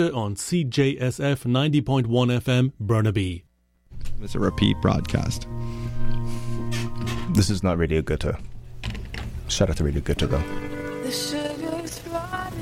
on CJSF 90.1 FM, Burnaby. It's a repeat broadcast. This is not Radio Goethe. Shout out to Radio Goethe, though. The sugar's running.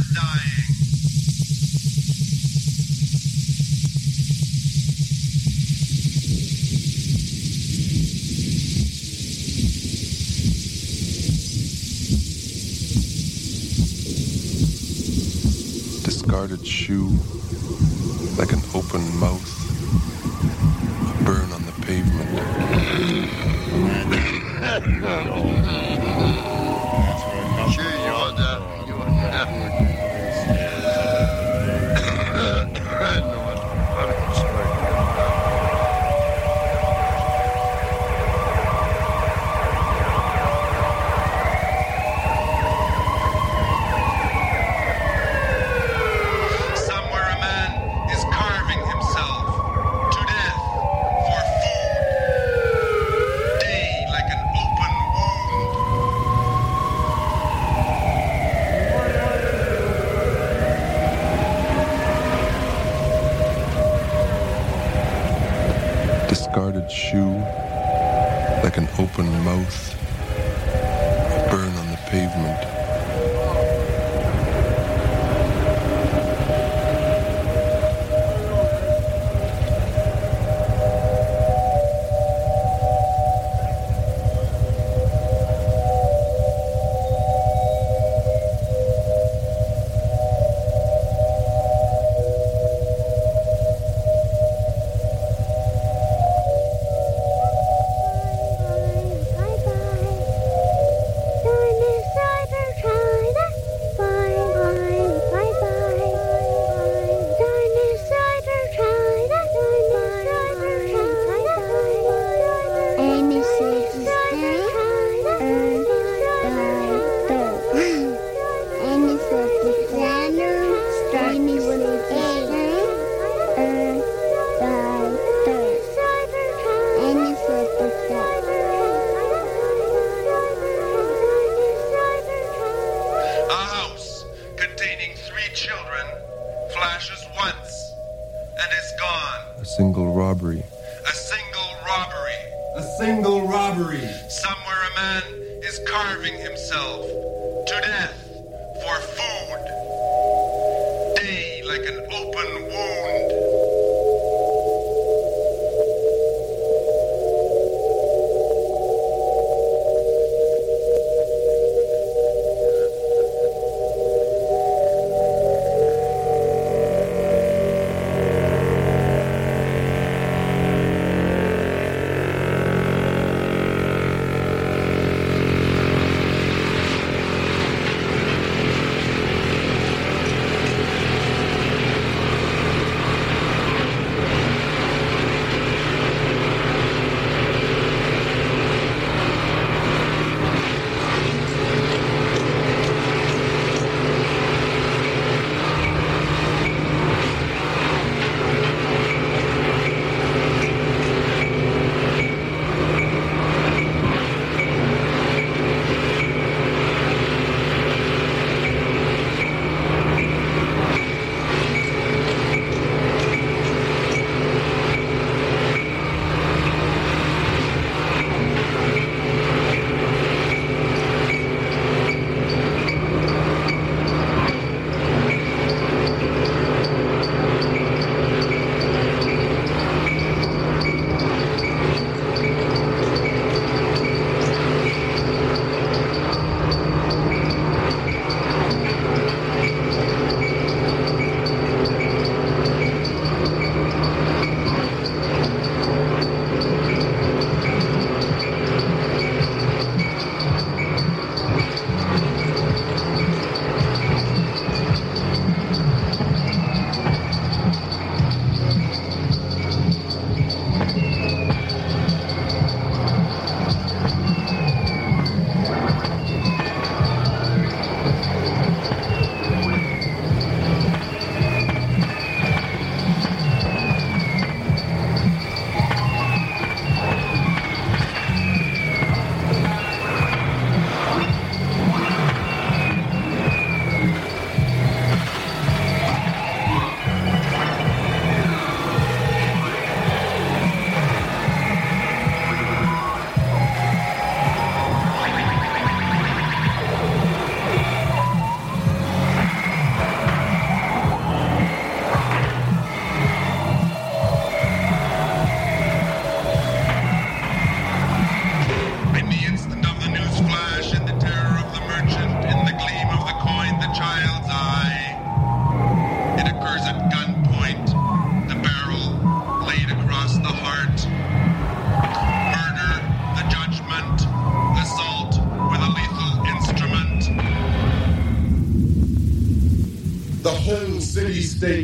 dying. Discarded shoe, like an open mouth, a burn on the pavement. Discarded shoe, like an open mouth, a burn on the pavement. A single robbery. A single robbery. A single robbery. Somewhere a man is carving himself to death for food. Day like an open wound.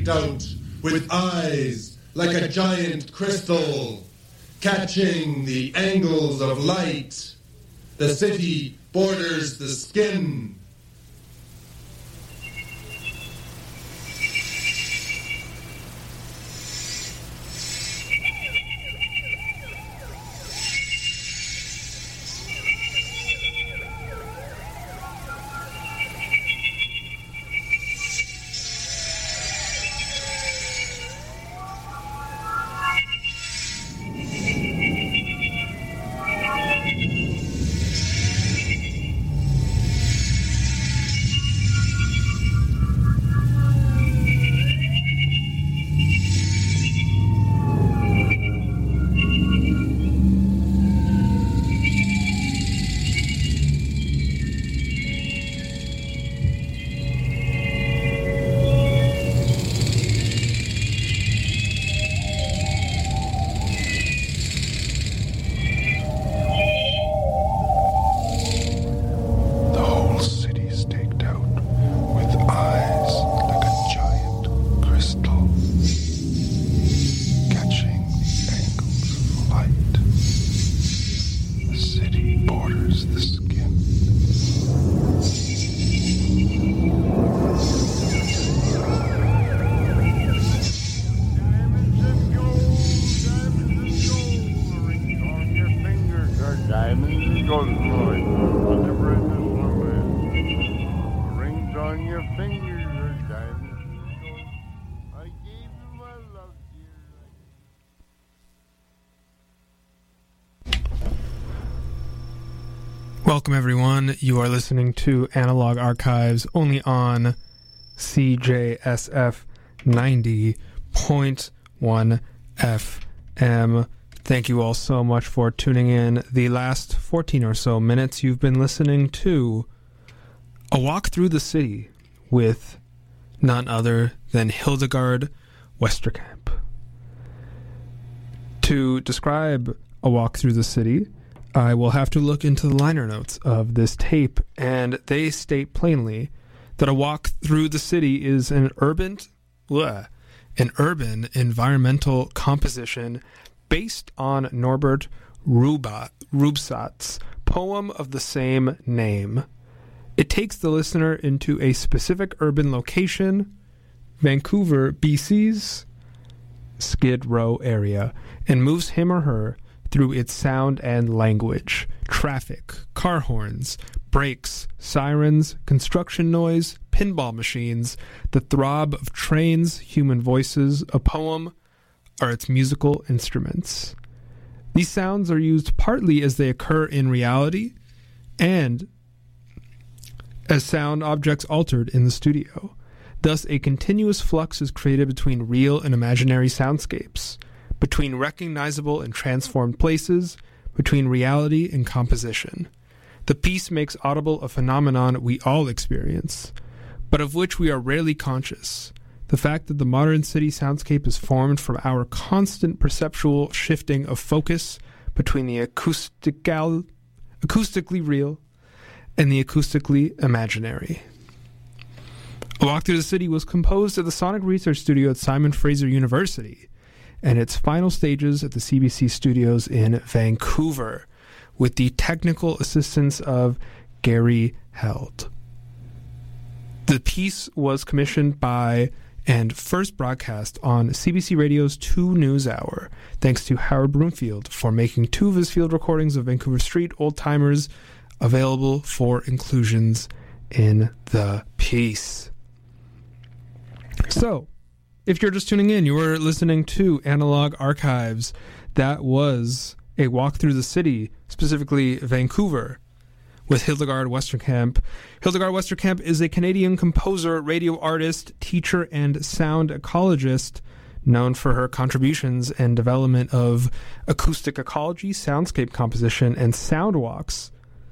staked out with eyes like a giant crystal, catching the angles of light. The city borders the skin. Welcome, everyone. You are listening to Analog Archives only on CJSF 90.1 FM. Thank you all so much for tuning in. The last 14 or so minutes, you've been listening to A Walk Through the City with none other than Hildegard Westerkamp. To describe A Walk Through the City, I will have to look into the liner notes of this tape, and they state plainly that A Walk Through the City is an urban environmental composition based on Norbert Rubsatz's poem of the same name. It takes the listener into a specific urban location, Vancouver, BC's Skid Row area, and moves him or her through its sound and language, traffic, car horns, brakes, sirens, construction noise, pinball machines, the throb of trains, human voices, a poem, are its musical instruments. These sounds are used partly as they occur in reality and as sound objects altered in the studio. Thus, a continuous flux is created between real and imaginary soundscapes, between recognizable and transformed places, between reality and composition. The piece makes audible a phenomenon we all experience, but of which we are rarely conscious. The fact that the modern city soundscape is formed from our constant perceptual shifting of focus between the acoustically real and the acoustically imaginary. A Walk Through the City was composed at the Sonic Research Studio at Simon Fraser University, and its final stages at the CBC Studios in Vancouver, with the technical assistance of Gary Held. The piece was commissioned by and first broadcast on CBC Radio's 2 News Hour, thanks to Howard Broomfield for making 2 of his field recordings of Vancouver Street Old Timers available for inclusions in the piece. So, if you're just tuning in, you were listening to Analog Archives. That was A Walk Through the City, specifically Vancouver, with Hildegard Westerkamp. Hildegard Westerkamp is a Canadian composer, radio artist, teacher, and sound ecologist, known for her contributions and development of acoustic ecology, soundscape composition, and sound walks,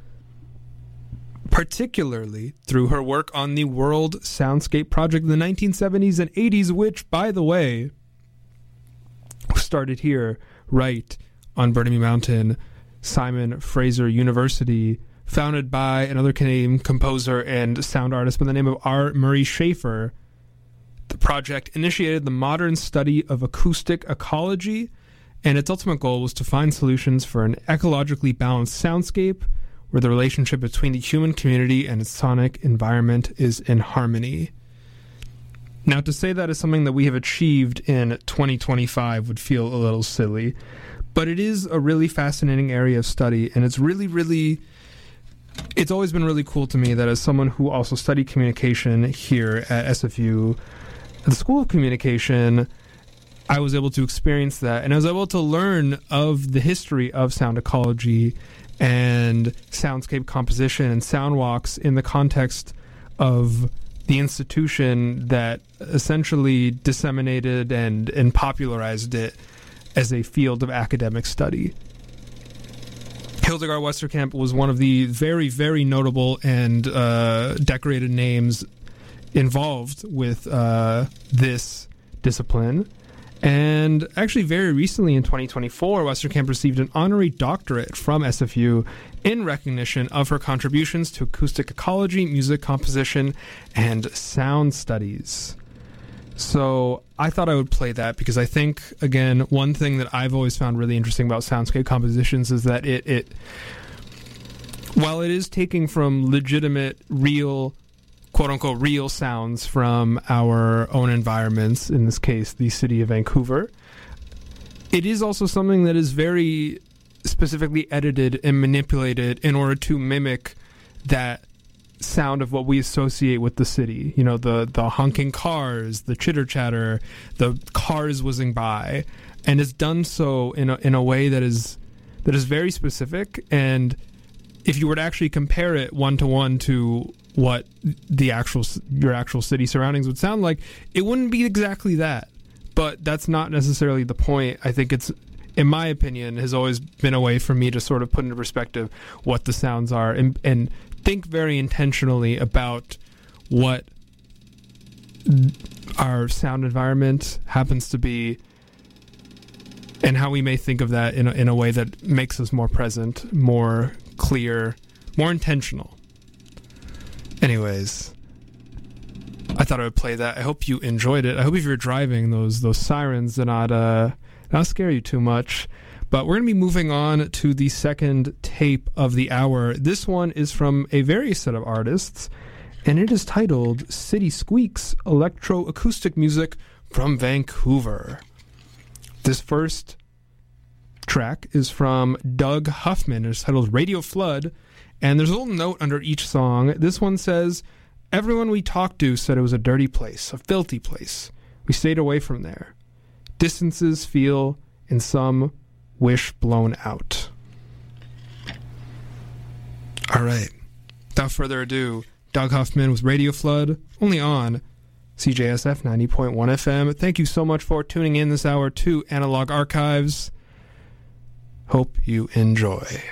particularly through her work on the World Soundscape Project in the 1970s and 80s, which, by the way, started here, right on Burnaby Mountain, Simon Fraser University, founded by another Canadian composer and sound artist by the name of R. Murray Schafer. The project initiated the modern study of acoustic ecology, and its ultimate goal was to find solutions for an ecologically balanced soundscape where the relationship between the human community and its sonic environment is in harmony. Now, to say that is something that we have achieved in 2025 would feel a little silly, but it is a really fascinating area of study, and it's always been really cool to me that as someone who also studied communication here at SFU, at the School of Communication, I was able to experience that, and I was able to learn of the history of sound ecology and soundscape composition and sound walks in the context of the institution that essentially disseminated and popularized it as a field of academic study. Hildegard Westerkamp was one of the very, very notable and decorated names involved with this discipline. And actually, very recently in 2024, Westerkamp received an honorary doctorate from SFU in recognition of her contributions to acoustic ecology, music composition, and sound studies. So I thought I would play that because I think, again, one thing that I've always found really interesting about soundscape compositions is that it while it is taking from legitimate, real, quote-unquote, real sounds from our own environments, in this case, the city of Vancouver, it is also something that is very specifically edited and manipulated in order to mimic that sound of what we associate with the city. You know, the honking cars, the chitter-chatter, the cars whizzing by. And it's done so in a way that is very specific, and if you were to actually compare it one-to-one to what your actual city surroundings would sound like, it wouldn't be exactly that. But that's not necessarily the point. I think it's, in my opinion, has always been a way for me to sort of put into perspective what the sounds are and think very intentionally about what our sound environment happens to be and how we may think of that in a way that makes us more present, more clear, more intentional. Anyways, I thought I would play that. I hope you enjoyed it. I hope if you're driving, those sirens do not scare you too much. But we're going to be moving on to the second tape of the hour. This one is from a various set of artists, and it is titled City Squeaks, Electroacoustic Music from Vancouver. This first track is from Doug Huffman. It's titled Radio Flood, and there's a little note under each song. This one says, "Everyone we talked to said it was a dirty place, a filthy place. We stayed away from there. Distances feel, in some, wish blown out." All right. Without further ado, Doug Huffman with Radio Flood, only on CJSF 90.1 FM. Thank you so much for tuning in this hour to Analog Archives. Hope you enjoy.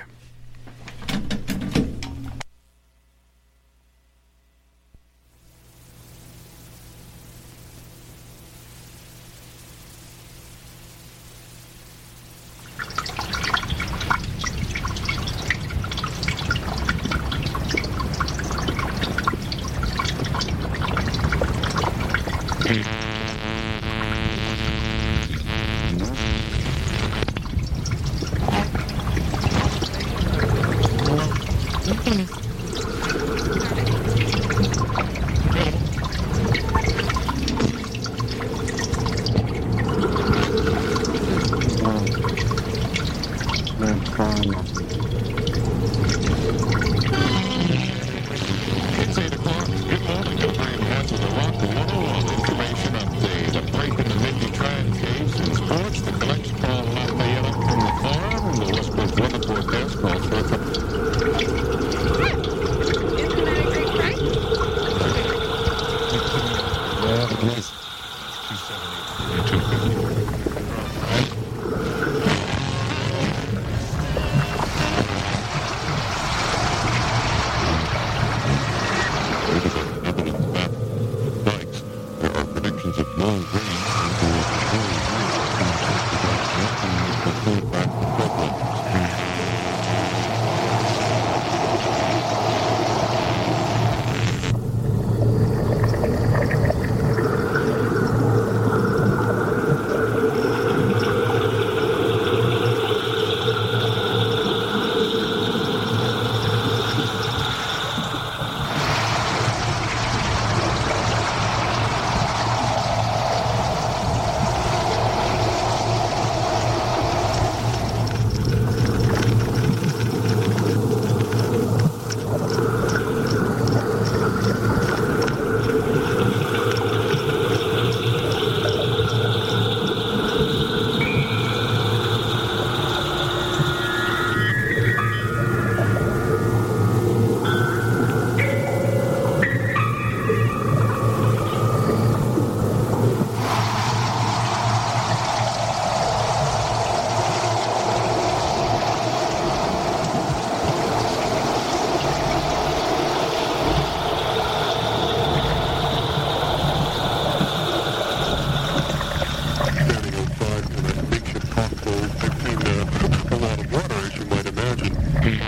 UFOs, they've seen a lot of water, as you might imagine.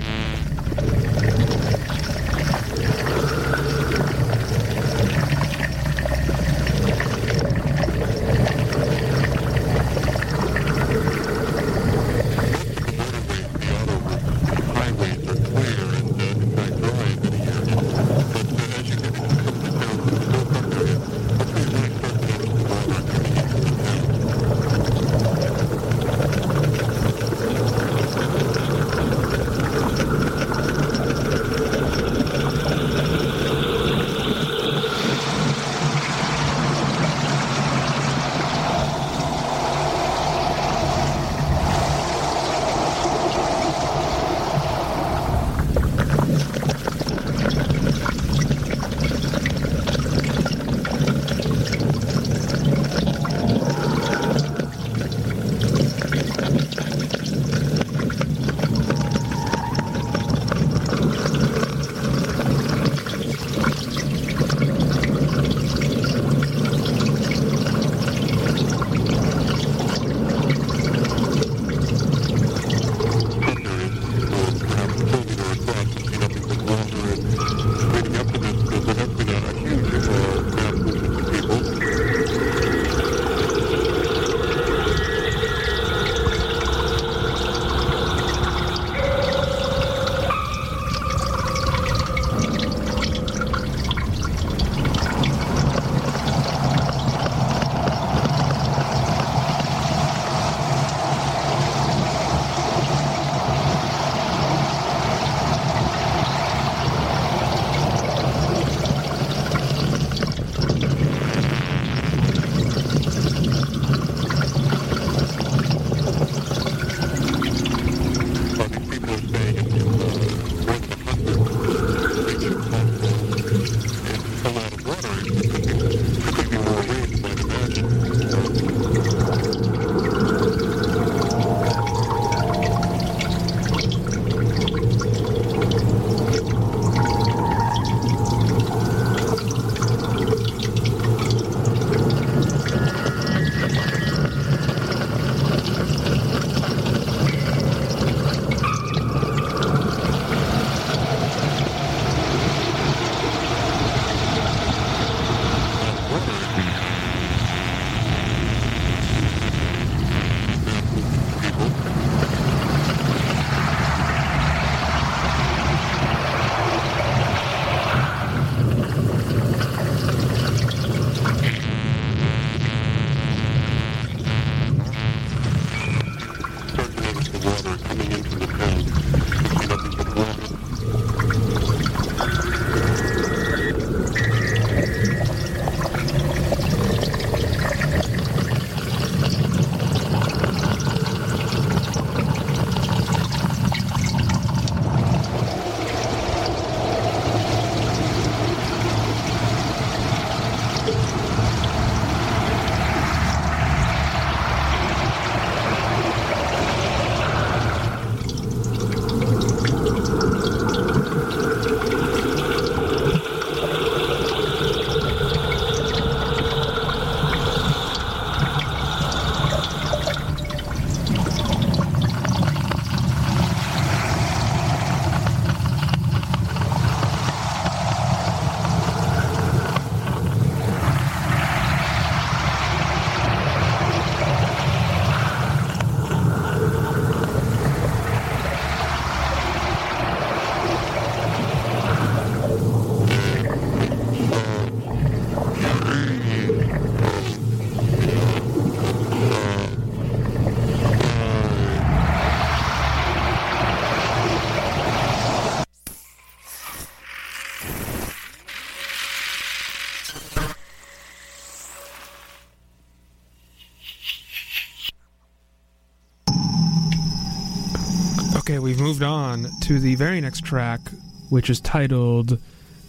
Okay, we've moved on to the very next track, which is titled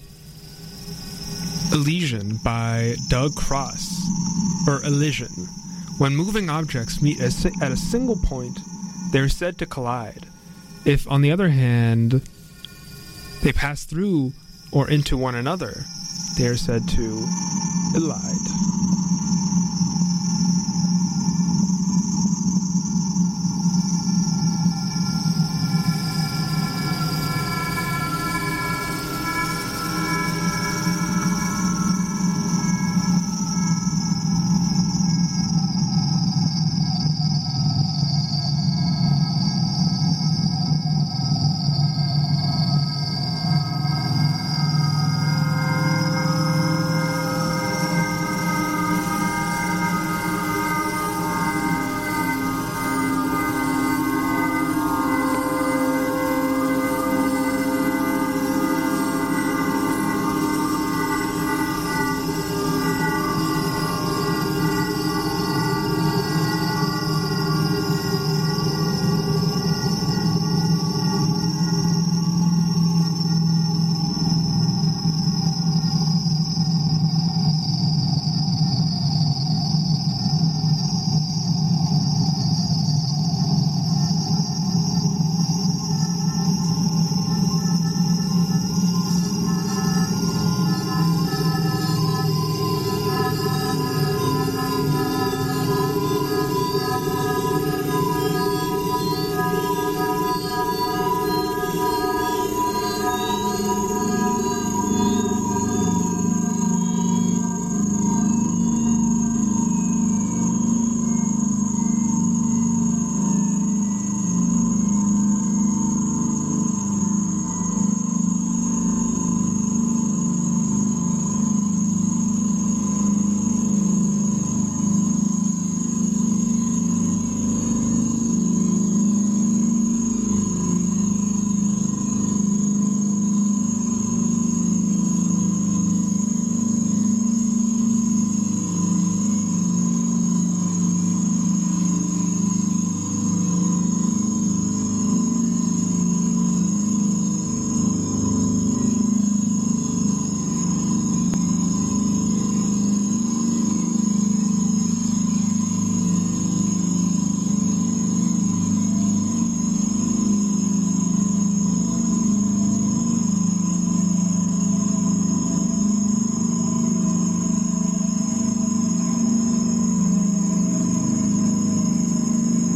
Elysian by Doug Cross, or Elysian. When moving objects meet at a single point, they're said to collide. If, on the other hand, they pass through or into one another, they are said to elide.